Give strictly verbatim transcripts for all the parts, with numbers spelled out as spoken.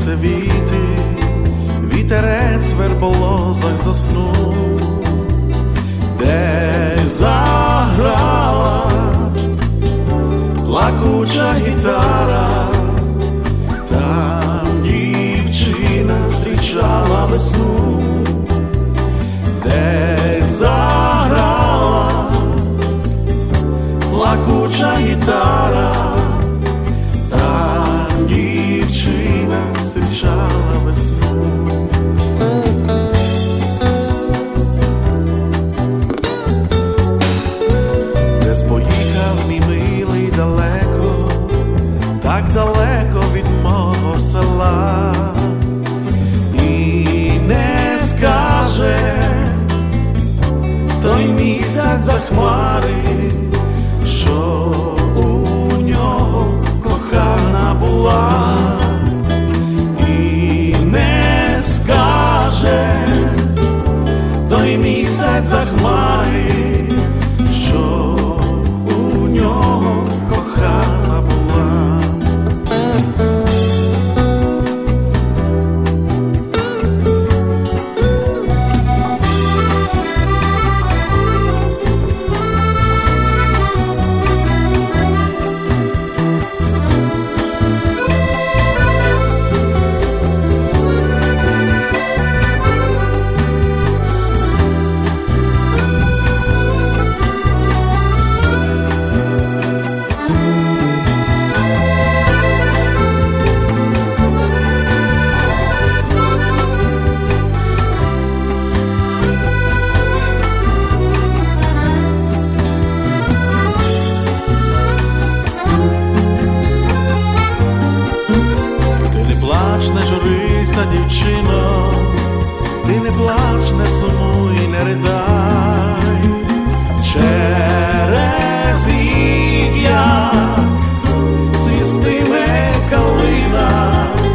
сонце віти, вітерець в верболозах заснув, десь заграла плакуча гітара, там дівчина зустрічала весну, десь заграла плакуча гітара, там дівчина зустрічала весну. Десь поїхав мій милий далеко, так далеко від мого села, і не скаже той місяць за хмари, що у нього кохана була, і не скаже той місяць за хмари, що у нього кохана була. Не журися, дівчино, ти не плач, не сумуй, не ридай. Через рік, як цвістиме калина,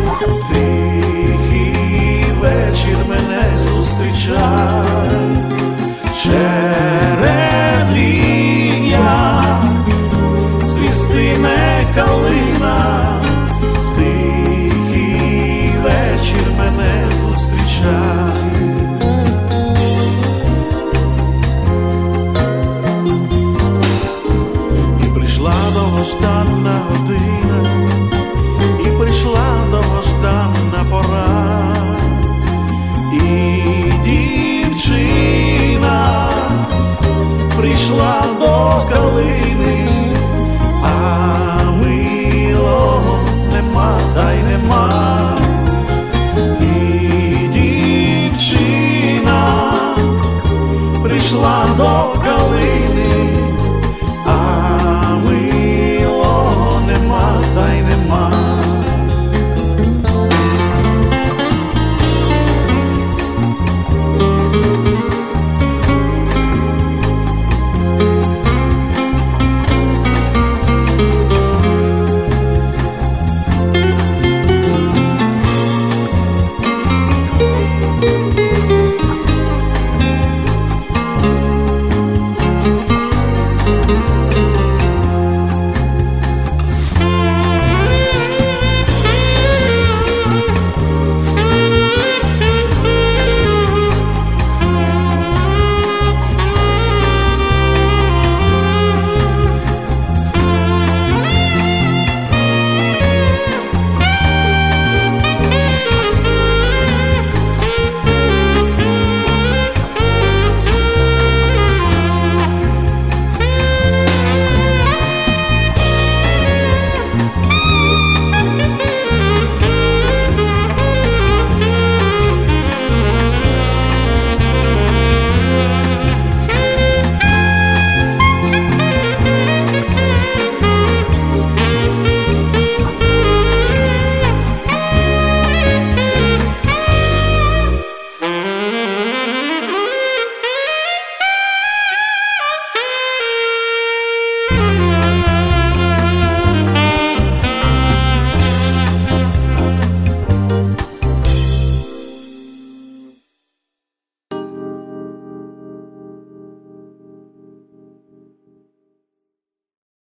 тихий вечір мене зустрічай. Через рік, як цвістиме калина, вечір мене зустрічай. І прийшла довгожданна година,